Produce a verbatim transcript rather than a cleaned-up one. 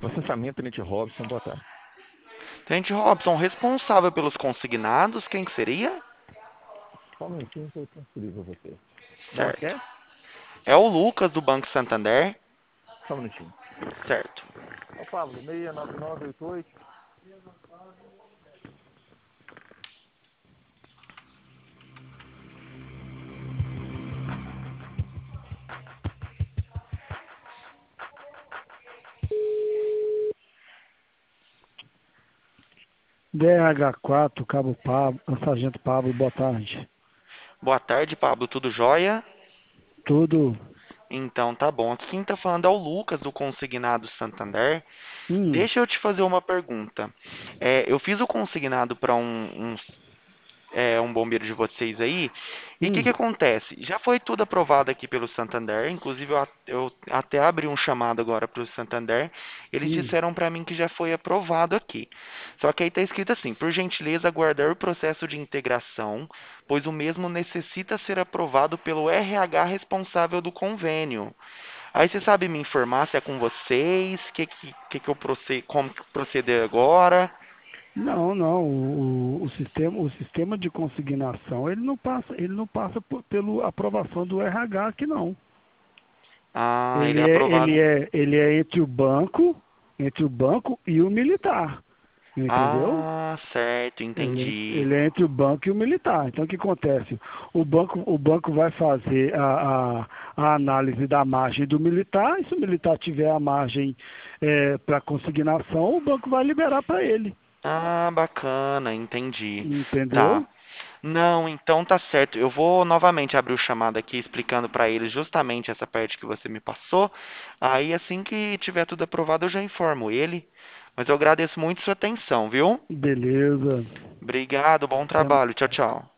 Processamento, Tenente Robson, boa tarde. Tenente Robson, responsável pelos consignados, quem que seria? Só um minutinho que eu transferi para você. Banco Certo. é? É o Lucas do Banco Santander? Só um minutinho. Certo. Ô Pablo, seis nove nove oito oito. D H quatro, Cabo Pablo, Sargento Pablo, boa tarde. Boa tarde, Pablo. Tudo jóia? Tudo. Então tá bom. Quem tá falando é o Lucas do Consignado Santander. Hum, Deixa eu te fazer uma pergunta. É, eu fiz o consignado para um, um é, um bombeiro de vocês aí. E o que hum, que acontece? Já foi tudo aprovado aqui pelo Santander. Inclusive, eu, a- eu até abri um chamado agora para o Santander. Eles hum. disseram para mim que já foi aprovado aqui. Só que aí está escrito assim: por gentileza, aguardar o processo de integração, pois o mesmo necessita ser aprovado pelo R H responsável do convênio. Aí você sabe me informar se é com vocês, que que, que, que eu proceder, como que proceder agora? Não, não. O, o, o sistema, o sistema de consignação, ele não passa, ele não passa por, pela aprovação do R H aqui não. Ah, ele é Ele é, ele aprovado. é, ele é entre o banco, entre o banco e o militar, entendeu? Ah, certo, Ele, entendi. ele é entre o banco e o militar. Então, o que acontece? O banco, o banco vai fazer a, a, a análise da margem do militar, e se o militar tiver a margem para consignação, o banco vai liberar para ele. Ah, bacana, entendi. Tá. Entendeu? Não, então tá certo. Eu vou novamente abrir o chamado aqui explicando para eles justamente essa parte que você me passou. Aí assim que tiver tudo aprovado, eu já informo ele. Mas eu agradeço muito sua atenção, viu? Beleza. Obrigado, bom Até, trabalho. Tchau, tchau.